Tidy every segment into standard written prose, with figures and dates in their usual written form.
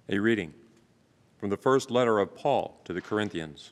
A reading from the first letter of Paul to the Corinthians.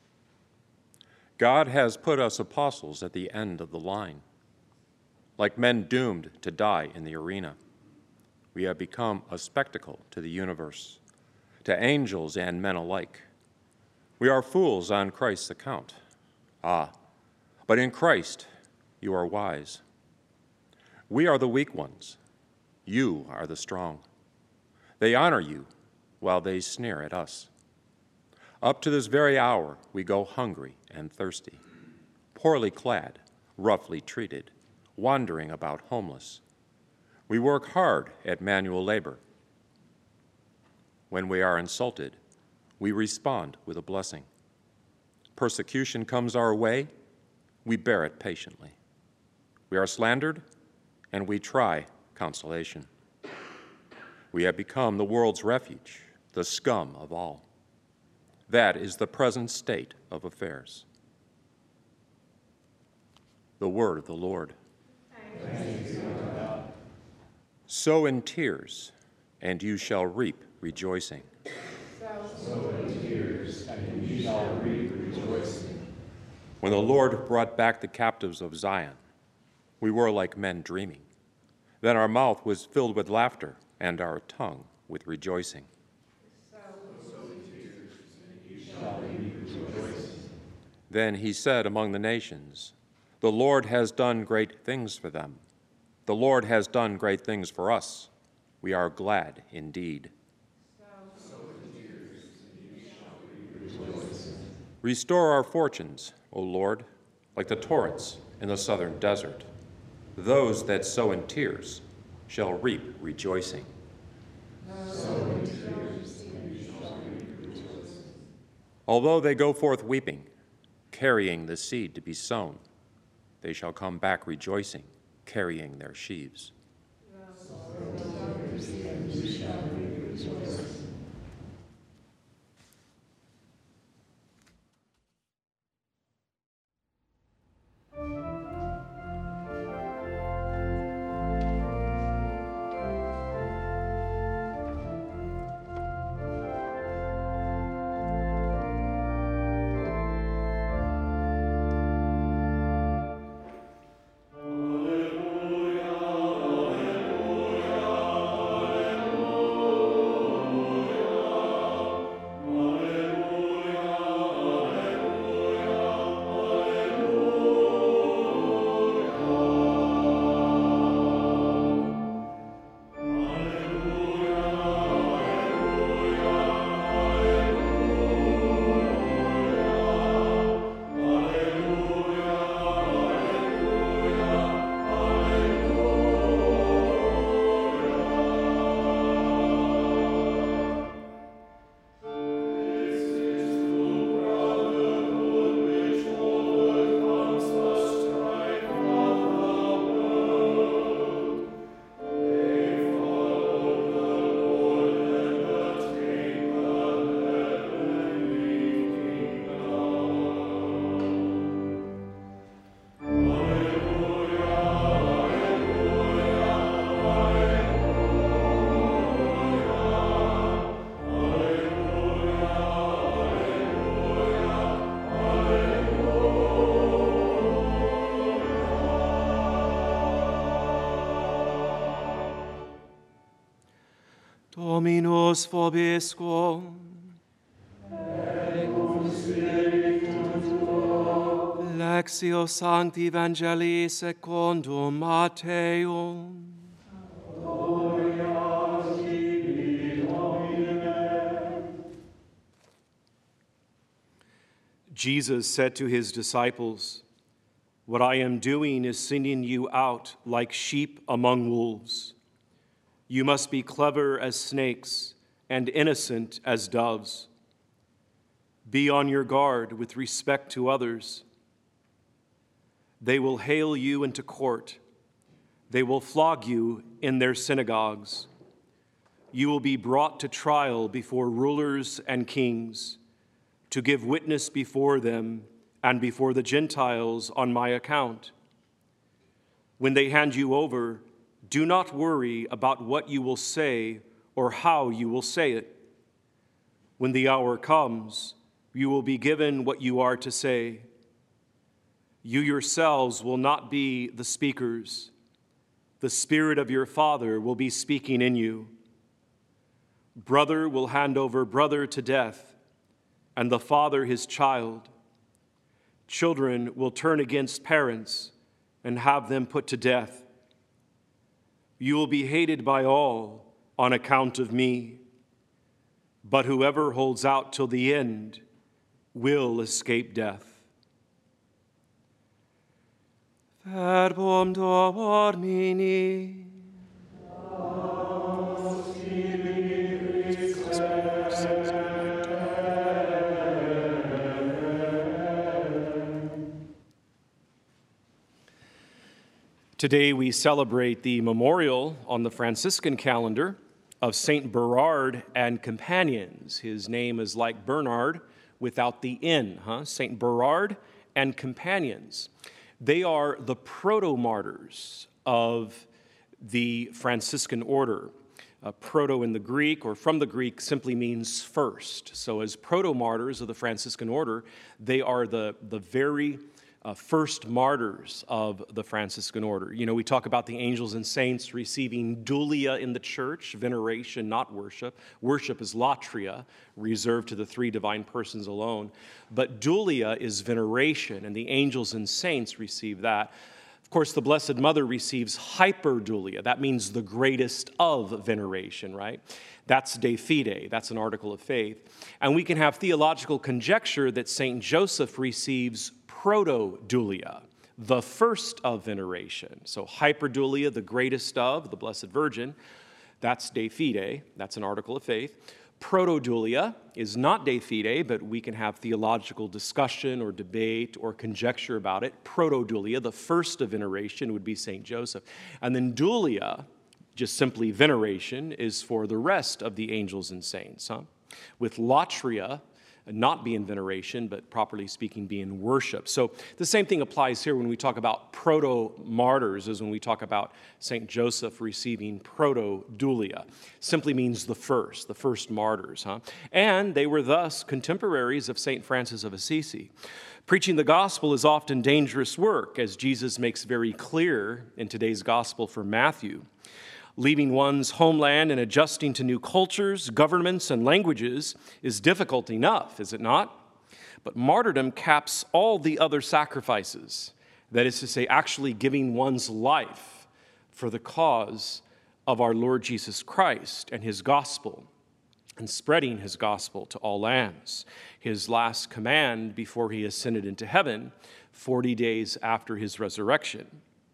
God has put us apostles at the end of the line. Like men doomed to die in the arena, we have become a spectacle to the universe, to angels and men alike. We are fools on Christ's account. But in Christ you are wise. We are the weak ones. You are the strong. They honor you while they sneer at us. Up to this very hour, we go hungry and thirsty, poorly clad, roughly treated, wandering about homeless. We work hard at manual labor. When we are insulted, we respond with a blessing. Persecution comes our way, we bear it patiently. We are slandered, and we try consolation. We have become the world's refuge, the scum of all. That is the present state of affairs. The word of the Lord. Thanks be to God. Sow in tears, and you shall reap rejoicing. Sow in tears, and you shall reap rejoicing. When the Lord brought back the captives of Zion, we were like men dreaming. Then our mouth was filled with laughter, and our tongue with rejoicing. Then he said among the nations, "The Lord has done great things for them. The Lord has done great things for us. We are glad indeed." Restore our fortunes, O Lord, like the torrents in the southern desert. Those that sow in tears shall reap rejoicing. Although they go forth weeping, carrying the seed to be sown, they shall come back rejoicing, carrying their sheaves. Dominus vobiscum. Et cum spiritu tuo. Lectio Sancti Evangelii secundum Matteum. Gloria tibi, Domine. Jesus said to his disciples, "What I am doing is sending you out like sheep among wolves. You must be clever as snakes and innocent as doves. Be on your guard with respect to others. They will hale you into court. They will flog you in their synagogues. You will be brought to trial before rulers and kings, to give witness before them and before the Gentiles on my account. When they hand you over, do not worry about what you will say or how you will say it. When the hour comes, you will be given what you are to say. You yourselves will not be the speakers. The Spirit of your Father will be speaking in you. Brother will hand over brother to death, and the father his child. Children will turn against parents and have them put to death. You will be hated by all on account of me, but whoever holds out till the end will escape death. Verbum Domini. Today we celebrate the memorial on the Franciscan calendar of Saint Berard and companions. His name is like Bernard without the N, Saint Berard and companions. They are the proto-martyrs of the Franciscan order. Proto in the Greek, or from the Greek, simply means first. So as proto-martyrs of the Franciscan order, they are the very first martyrs of the Franciscan order. You know, we talk about the angels and saints receiving dulia in the church, veneration, not worship. Worship is latria, reserved to the three divine persons alone. But dulia is veneration, and the angels and saints receive that. Of course, the Blessed Mother receives hyperdulia. That means the greatest of veneration, right? That's de fide. That's an article of faith. And we can have theological conjecture that Saint Joseph receives proto-dulia, the first of veneration. So hyperdulia, the greatest of, the Blessed Virgin, that's de fide, that's an article of faith. Proto-dulia is not de fide, but we can have theological discussion or debate or conjecture about it. Proto-dulia, the first of veneration, would be St. Joseph. And then dulia, just simply veneration, is for the rest of the angels and saints, with latria, not be in veneration, but properly speaking, be in worship. So the same thing applies here when we talk about proto-martyrs as when we talk about St. Joseph receiving proto-dulia. Simply means the first martyrs. And they were thus contemporaries of St. Francis of Assisi. Preaching the gospel is often dangerous work, as Jesus makes very clear in today's gospel for Matthew. Leaving one's homeland and adjusting to new cultures, governments, and languages is difficult enough, is it not? But martyrdom caps all the other sacrifices. That is to say, actually giving one's life for the cause of our Lord Jesus Christ and his gospel, and spreading his gospel to all lands. His last command before he ascended into heaven, 40 days after his resurrection.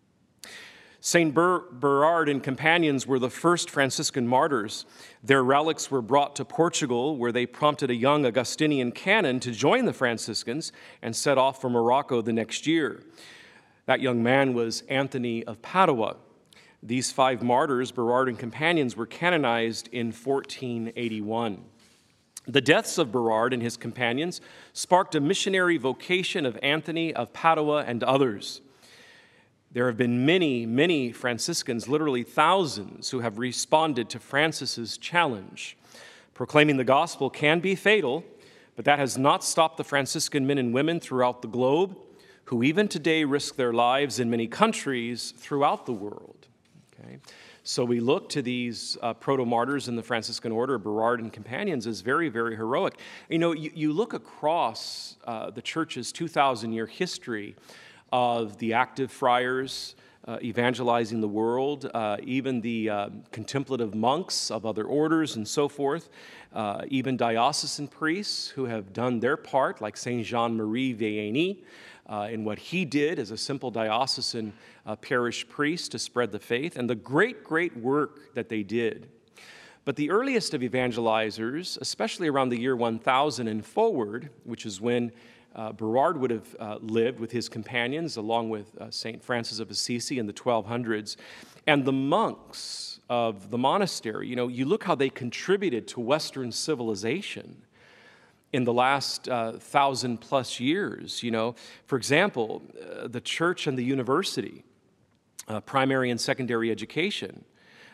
Saint Berard and companions were the first Franciscan martyrs. Their relics were brought to Portugal, where they prompted a young Augustinian canon to join the Franciscans and set off for Morocco the next year. That young man was Anthony of Padua. These 5 martyrs, Berard and companions, were canonized in 1481. The deaths of Berard and his companions sparked a missionary vocation of Anthony of Padua and others. There have been many, many Franciscans, literally thousands, who have responded to Francis's challenge. Proclaiming the gospel can be fatal, but that has not stopped the Franciscan men and women throughout the globe, who even today risk their lives in many countries throughout the world. Okay? So we look to these proto-martyrs in the Franciscan order, Berard and companions, as very, very heroic. You know, you look across the church's 2,000-year history of the active friars evangelizing the world, even the contemplative monks of other orders and so forth, even diocesan priests who have done their part, like Saint Jean-Marie Vianney, in what he did as a simple diocesan parish priest to spread the faith, and the great, great work that they did. But the earliest of evangelizers, especially around the year 1000 and forward, which is when Berard would have lived with his companions, along with St. Francis of Assisi in the 1200s, and the monks of the monastery. You know, you look how they contributed to Western civilization in the last 1,000+ years. You know, for example, the church and the university, primary and secondary education,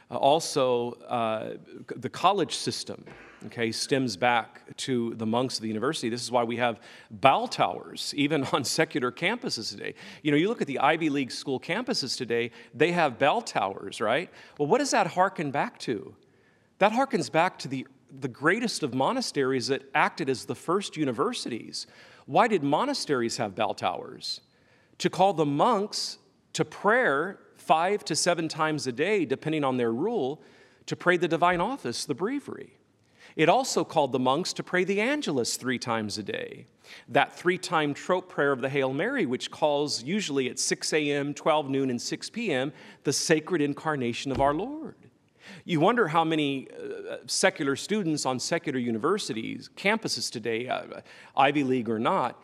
The college system, okay, stems back to the monks of the university. This is why we have bell towers, even on secular campuses today. You know, you look at the Ivy League school campuses today, they have bell towers, right? Well, what does that harken back to? That harkens back to the greatest of monasteries that acted as the first universities. Why did monasteries have bell towers? To call the monks to prayer 5 to 7 times a day, depending on their rule, to pray the divine office, the breviary. It also called the monks to pray the Angelus 3 times a day, that 3-time trope prayer of the Hail Mary, which calls usually at 6 a.m., 12 noon, and 6 p.m., the sacred incarnation of our Lord. You wonder how many secular students on secular universities, campuses today, Ivy League or not,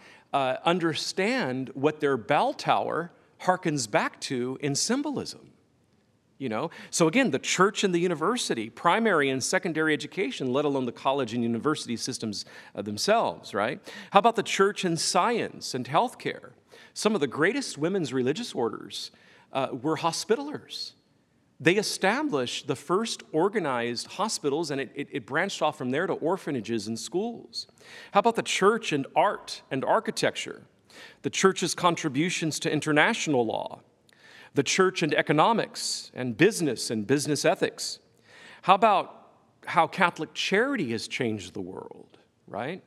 understand what their bell tower harkens back to in symbolism. You know, so again, the church and the university, primary and secondary education, let alone the college and university systems themselves, right? How about the church and science and healthcare? Some of the greatest women's religious orders were hospitalers. They established the first organized hospitals, and it branched off from there to orphanages and schools. How about the church and art and architecture? The church's contributions to international law, the church and economics and business ethics. How about how Catholic charity has changed the world, right?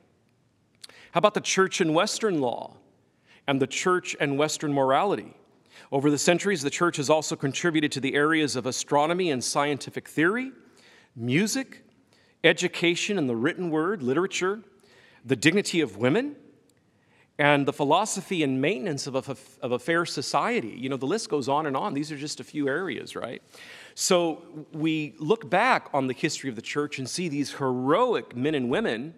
How about the church and Western law and the church and Western morality? Over the centuries, the church has also contributed to the areas of astronomy and scientific theory, music, education and the written word, literature, the dignity of women, and the philosophy and maintenance of a fair society. You know, the list goes on and on. These are just a few areas, right? So we look back on the history of the church and see these heroic men and women,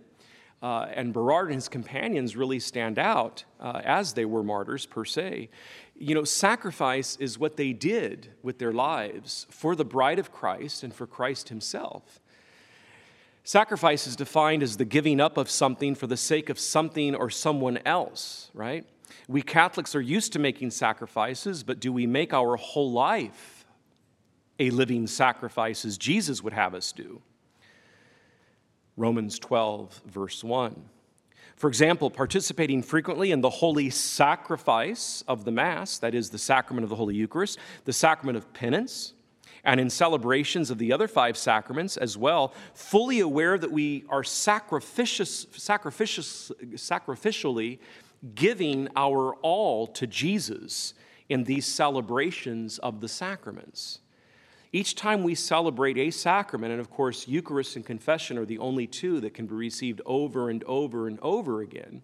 and Berard and his companions really stand out as they were martyrs per se. You know, sacrifice is what they did with their lives for the bride of Christ and for Christ himself. Sacrifice is defined as the giving up of something for the sake of something or someone else, right? We Catholics are used to making sacrifices, but do we make our whole life a living sacrifice as Jesus would have us do? Romans 12, verse 1. For example, participating frequently in the holy sacrifice of the Mass, that is the sacrament of the Holy Eucharist, the sacrament of penance, and in celebrations of the other 5 sacraments as well, fully aware that we are sacrificially giving our all to Jesus in these celebrations of the sacraments. Each time we celebrate a sacrament, and of course, Eucharist and confession are the only 2 that can be received over and over and over again.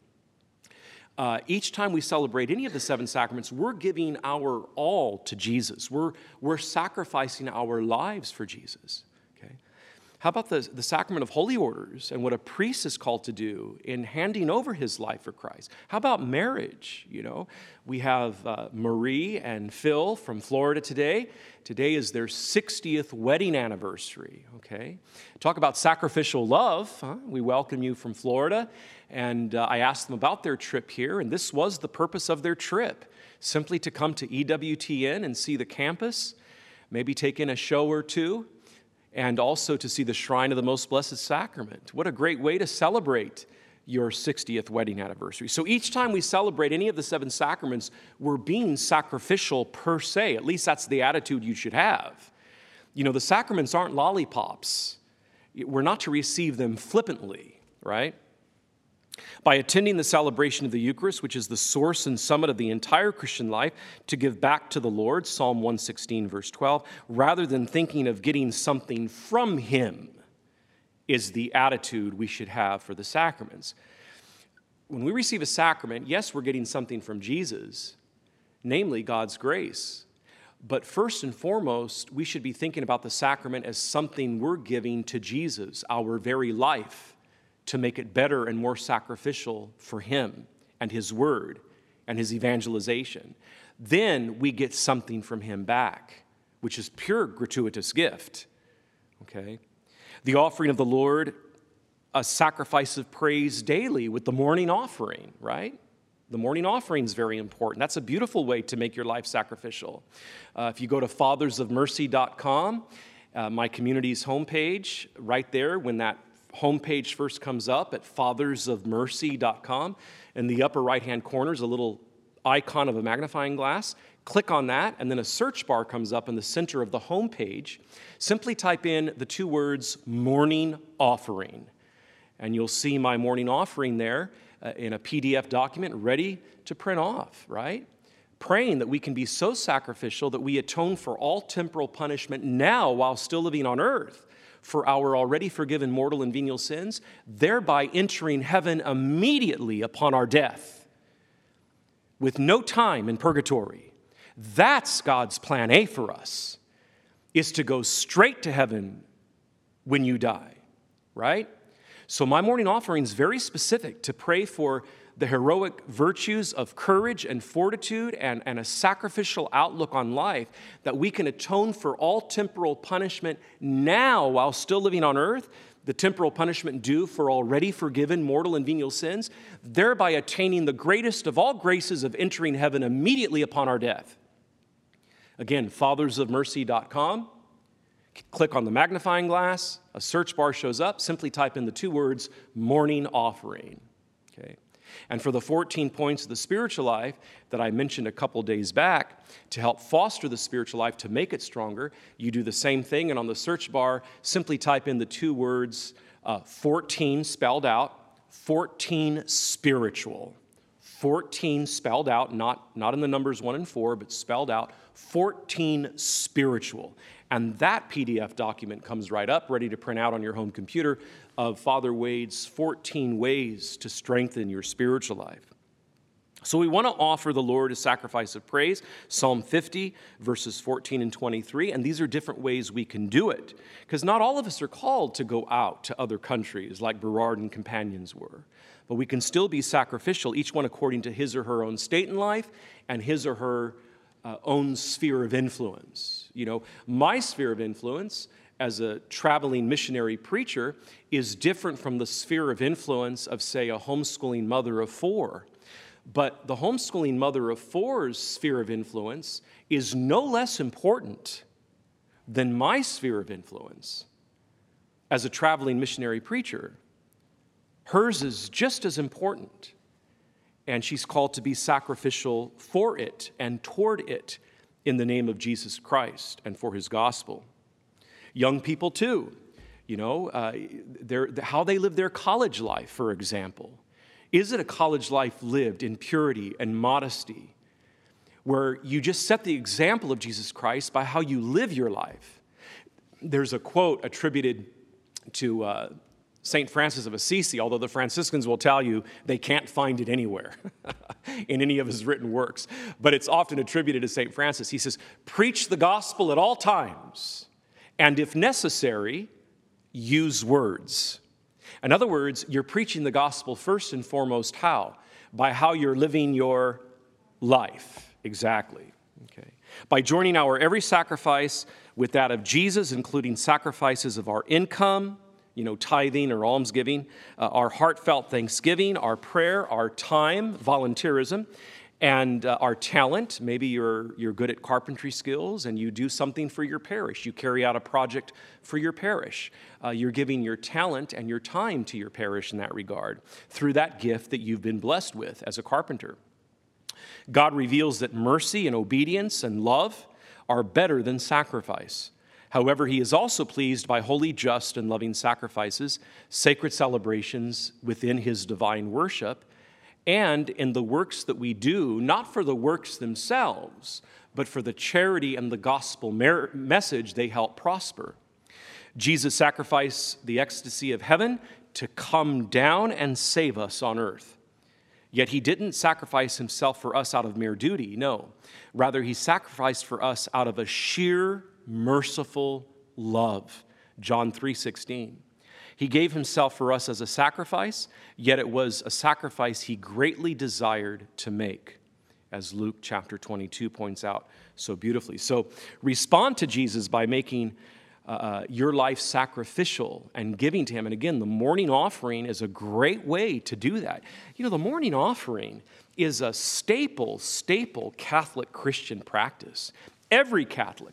Each time we celebrate any of the 7 sacraments, we're giving our all to Jesus. We're sacrificing our lives for Jesus. Okay? How about the sacrament of holy orders and what a priest is called to do in handing over his life for Christ? How about marriage? You know, we have Marie and Phil from Florida today. Today is their 60th wedding anniversary, okay? Talk about sacrificial love. Huh? We welcome you from Florida. And I asked them about their trip here, and this was the purpose of their trip, simply to come to EWTN and see the campus, maybe take in a show or 2, and also to see the Shrine of the Most Blessed Sacrament. What a great way to celebrate your 60th wedding anniversary. So each time we celebrate any of the 7 sacraments, we're being sacrificial per se. At least that's the attitude you should have. You know, the sacraments aren't lollipops. We're not to receive them flippantly, right? By attending the celebration of the Eucharist, which is the source and summit of the entire Christian life, to give back to the Lord, Psalm 116, verse 12, rather than thinking of getting something from him, is the attitude we should have for the sacraments. When we receive a sacrament, yes, we're getting something from Jesus, namely God's grace. But first and foremost, we should be thinking about the sacrament as something we're giving to Jesus, our very life, to make it better and more sacrificial for him and his word and his evangelization. Then we get something from him back, which is pure gratuitous gift, okay? The offering of the Lord, a sacrifice of praise daily with the morning offering, right? The morning offering is very important. That's a beautiful way to make your life sacrificial. If you go to fathersofmercy.com my community's homepage, right there, when that homepage first comes up at fathersofmercy.com, in the upper right-hand corner is a little icon of a magnifying glass. Click on that, and then a search bar comes up in the center of the homepage. Simply type in the two words, morning offering, and you'll see my morning offering there in a PDF document ready to print off, right? Praying that we can be so sacrificial that we atone for all temporal punishment now while still living on earth for our already forgiven mortal and venial sins, thereby entering heaven immediately upon our death with no time in purgatory. That's God's plan A for us, is to go straight to heaven when you die, right? So my morning offering is very specific to pray for the heroic virtues of courage and fortitude and a sacrificial outlook on life, that we can atone for all temporal punishment now while still living on earth, the temporal punishment due for already forgiven mortal and venial sins, thereby attaining the greatest of all graces of entering heaven immediately upon our death. Again, fathersofmercy.com. Click on the magnifying glass. A search bar shows up. Simply type in the two words, morning offering. Okay. And for the 14 points of the spiritual life that I mentioned a couple days back, to help foster the spiritual life, to make it stronger, you do the same thing. And on the search bar, simply type in the two words, 14 spelled out, 14 spiritual. 14 spelled out, not in the numbers 1 and 4, but spelled out, 14 spiritual. And that PDF document comes right up, ready to print out on your home computer, of Father Wade's 14 ways to strengthen your spiritual life. So we want to offer the Lord a sacrifice of praise, Psalm 50, verses 14 and 23, and these are different ways we can do it, because not all of us are called to go out to other countries like Berard and companions were, but we can still be sacrificial, each one according to his or her own state in life and his or her own sphere of influence. You know, my sphere of influence as a traveling missionary preacher is different from the sphere of influence of, say, a homeschooling mother of 4. But the homeschooling mother of 4's sphere of influence is no less important than my sphere of influence as a traveling missionary preacher. Hers is just as important, and she's called to be sacrificial for it and toward it in the name of Jesus Christ and for his gospel. Young people, too, you know, how they live their college life, for example. Is it a college life lived in purity and modesty, where you just set the example of Jesus Christ by how you live your life? There's a quote attributed to St. Francis of Assisi, although the Franciscans will tell you they can't find it anywhere in any of his written works, but it's often attributed to St. Francis. He says, "Preach the gospel at all times, and if necessary, use words." In other words, you're preaching the gospel first and foremost how? By how you're living your life. Exactly. Okay. By joining our every sacrifice with that of Jesus, including sacrifices of our income, you know, tithing or almsgiving, our heartfelt thanksgiving, our prayer, our time, volunteerism, and our talent. Maybe you're good at carpentry skills and you do something for your parish. You carry out a project for your parish. You're giving your talent and your time to your parish in that regard through that gift that you've been blessed with as a carpenter. God reveals that mercy and obedience and love are better than sacrifice. However, he is also pleased by holy, just, and loving sacrifices, sacred celebrations within his divine worship, and in the works that we do, not for the works themselves, but for the charity and the gospel message they help prosper. Jesus sacrificed the ecstasy of heaven to come down and save us on earth. Yet he didn't sacrifice himself for us out of mere duty, no. Rather, he sacrificed for us out of a sheer merciful love. John 3:16. He gave himself for us as a sacrifice, yet it was a sacrifice he greatly desired to make, as Luke chapter 22 points out so beautifully. So respond to Jesus by making your life sacrificial and giving to him. And again, the morning offering is a great way to do that. You know, the morning offering is a staple Catholic Christian practice. Every Catholic,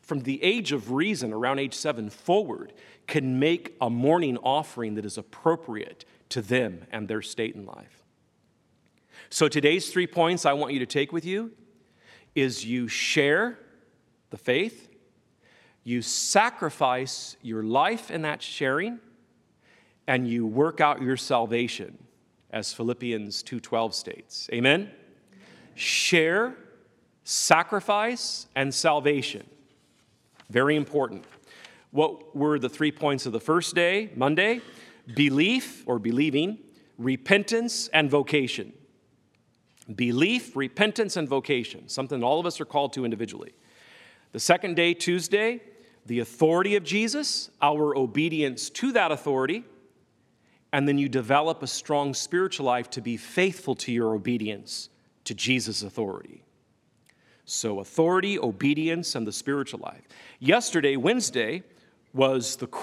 from the age of reason, around age 7 forward, can make a morning offering that is appropriate to them and their state in life. So today's 3 points I want you to take with you is you share the faith, you sacrifice your life in that sharing, and you work out your salvation, as Philippians 2:12 states. Amen? Share, sacrifice, and salvation. Very important. What were the 3 points of the first day, Monday? Belief or believing, repentance, and vocation. Belief, repentance, and vocation, something all of us are called to individually. The second day, Tuesday, the authority of Jesus, our obedience to that authority, and then you develop a strong spiritual life to be faithful to your obedience to Jesus' authority. So authority, obedience, and the spiritual life. Yesterday, Wednesday, was the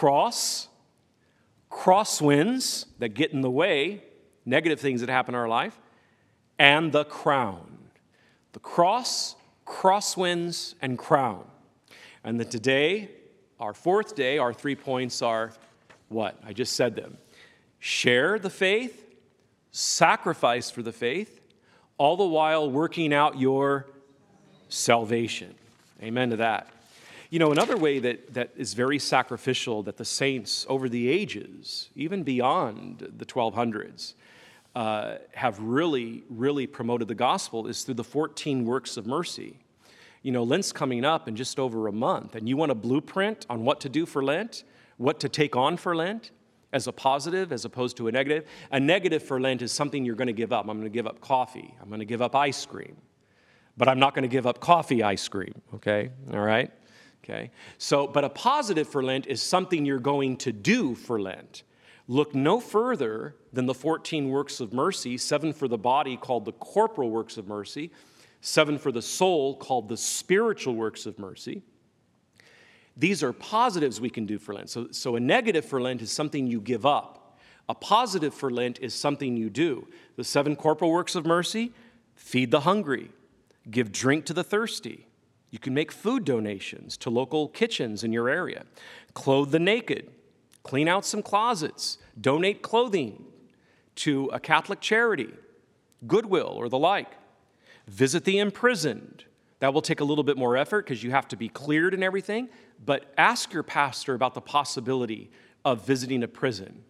crosswinds that get in the way, negative things that happen in our life, and the crown. The crosswinds, and crown. And then today, our fourth day, our 3 points are what? I just said them. Share the faith, sacrifice for the faith, all the while working out your salvation. Amen to that. You know, another way that is very sacrificial that the saints over the ages, even beyond the 1200s, have really, really promoted the gospel is through the 14 works of mercy. You know, Lent's coming up in just over a month, and you want a blueprint on what to do for Lent, what to take on for Lent as a positive as opposed to a negative. A negative for Lent is something you're going to give up. I'm going to give up coffee. I'm going to give up ice cream. But I'm not going to give up coffee ice cream, okay? All right? Okay. So, but a positive for Lent is something you're going to do for Lent. Look no further than the 14 works of mercy, 7 for the body called the corporal works of mercy, 7 for the soul called the spiritual works of mercy. These are positives we can do for Lent. So a negative for Lent is something you give up. A positive for Lent is something you do. The 7 corporal works of mercy: feed the hungry, give drink to the thirsty. You can make food donations to local kitchens in your area, clothe the naked, clean out some closets, donate clothing to a Catholic charity, Goodwill, or the like. Visit the imprisoned. That will take a little bit more effort because you have to be cleared and everything, but ask your pastor about the possibility of visiting a prison.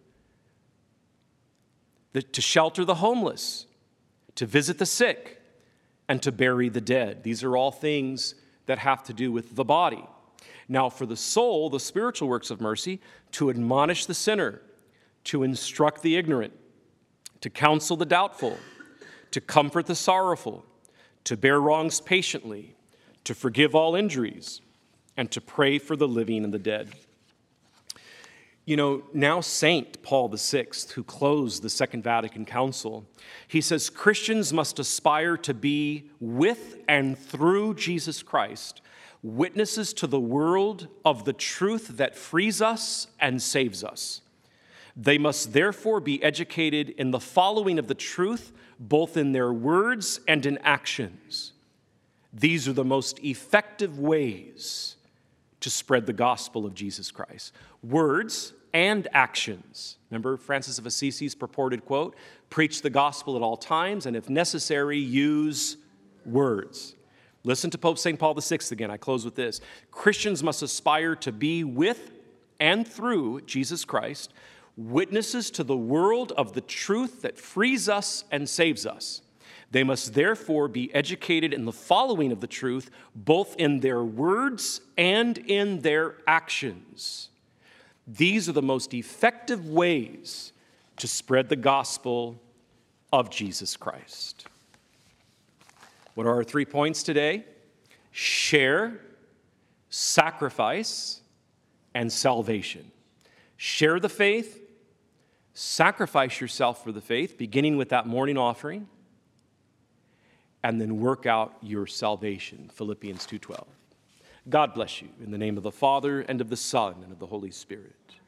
To shelter the homeless, to visit the sick, and to bury the dead. These are all things that have to do with the body. Now, for the soul, the spiritual works of mercy: to admonish the sinner, to instruct the ignorant, to counsel the doubtful, to comfort the sorrowful, to bear wrongs patiently, to forgive all injuries, and to pray for the living and the dead. You know, now Saint Paul VI, who closed the Second Vatican Council, he says Christians must aspire to be, with and through Jesus Christ, witnesses to the world of the truth that frees us and saves us. They must therefore be educated in the following of the truth, both in their words and in actions. These are the most effective ways to spread the gospel of Jesus Christ. Words and actions. Remember Francis of Assisi's purported quote, "Preach the gospel at all times, and if necessary, use words." Listen to Pope St. Paul VI again. I close with this. Christians must aspire to be, with and through Jesus Christ, witnesses to the world of the truth that frees us and saves us. They must therefore be educated in the following of the truth, both in their words and in their actions. These are the most effective ways to spread the gospel of Jesus Christ. What are our 3 points today? Share, sacrifice, and salvation. Share the faith, sacrifice yourself for the faith, beginning with that morning offering, and then work out your salvation, Philippians 2:12. God bless you in the name of the Father, and of the Son, and of the Holy Spirit.